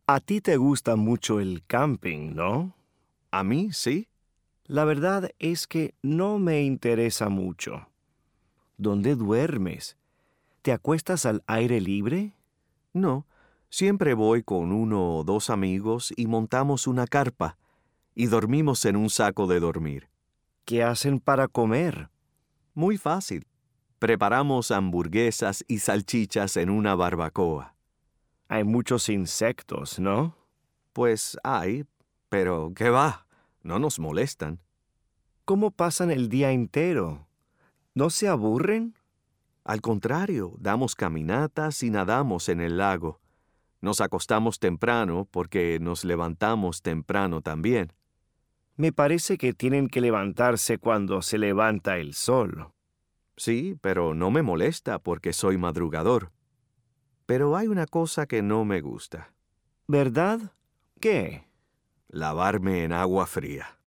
A ti te gusta mucho el camping, ¿no? ¿A mí sí? La verdad es que no me interesa mucho. ¿Dónde duermes? ¿Te acuestas al aire libre? No, siempre voy con 1 o 2 amigos y montamos una carpa y dormimos en un saco de dormir. ¿Qué hacen para comer? Muy fácil. Preparamos hamburguesas y salchichas en una barbacoa. Hay muchos insectos, ¿no? Pues hay, pero ¿qué va? No nos molestan. ¿Cómo pasan el día entero? ¿No se aburren? Al contrario, damos caminatas y nadamos en el lago. Nos acostamos temprano porque nos levantamos temprano también. Me parece que tienen que levantarse cuando se levanta el sol. Sí, pero no me molesta porque soy madrugador. Pero hay una cosa que no me gusta: ¿Verdad? ¿Qué? lavarme en agua fría.